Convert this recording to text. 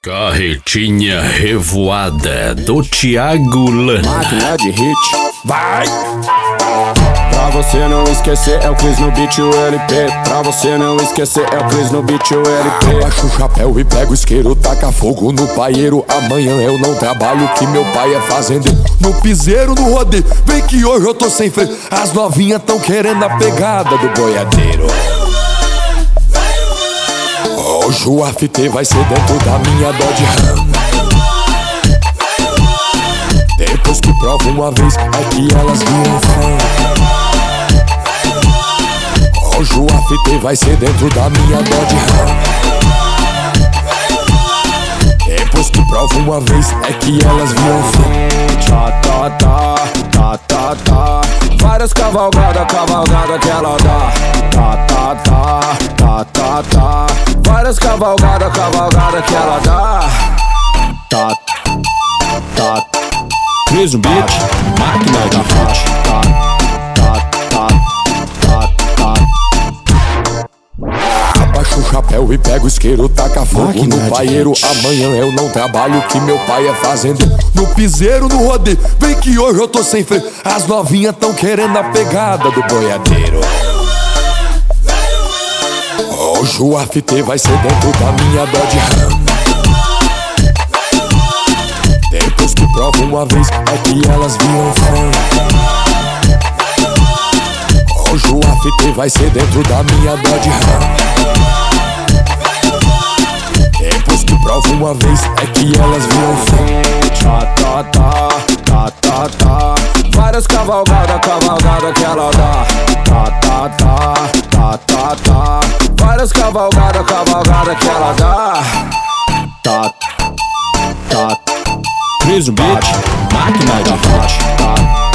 Carretinha Revoada do Thiago Lana. Máquina de hit, vai! Pra você não esquecer é o Cris no beat e o LP. Pra você não esquecer é o Cris no beat e o LP. Abaixa o chapéu e pega o isqueiro, taca fogo no paieiro. Amanhã eu não trabalho, que meu pai é fazendeiro. No piseiro, no rodeio, vem que hoje eu tô sem freio. As novinhas tão querendo a pegada do boiadeiro. Hoje o after vai ser dentro da minha Dodge Ram. Depois que prova uma vez, é que elas viram fã. Hoje o after vai ser dentro da minha Dodge Ram. Depois que prova uma vez, é que elas viram fã. Tá, tá, tá, tá, tá, tá. Várias cavalgadas que ela dá. Tá, tá, tá, tá, tá, tá. Várias cavalgadas que ela dá. Tá, tá. Cris no beat, máquina de hit. Tá, tá, tá, tá, tá. Abaixa o chapéu e pega o isqueiro, taca fogo no paieiro. Amanhã eu não trabalho, que meu pai é fazendeiro. No piseiro, no rodeio, vem que hoje eu tô sem freio. As novinhas tão querendo a pegada do boiadeiro. Hoje o after vai ser dentro da minha Dodge Ram. Depois que prova uma vez, é que elas viram fã. Hoje o after vai ser dentro da minha Dodge Ram. Depois que prova uma vez, é que elas viram fã. Tá, tá, tá, tá, tá, tá. Várias cavalgadas que ela dá. Tá, tá, tá, tá, tá, tá. Várias cavalgadas que ela dá. Tá, tá. Cris no beat, máquina de hit. Tá,